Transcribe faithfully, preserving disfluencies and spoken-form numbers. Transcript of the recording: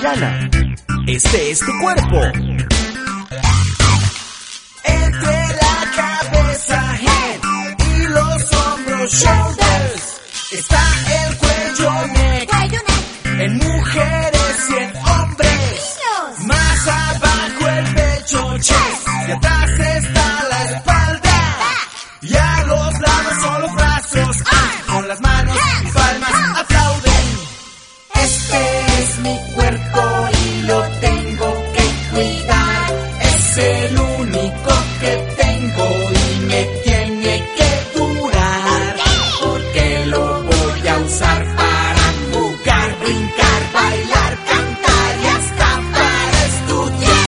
gana. Este es tu cuerpo. Entre la cabeza, head, y los hombros, shoulders, está el cuello, neck, en mujeres y en hombres. Más abajo el pecho, chest, y atrás está la espalda. Y a los lados son los brazos, ah, con las manos y palmas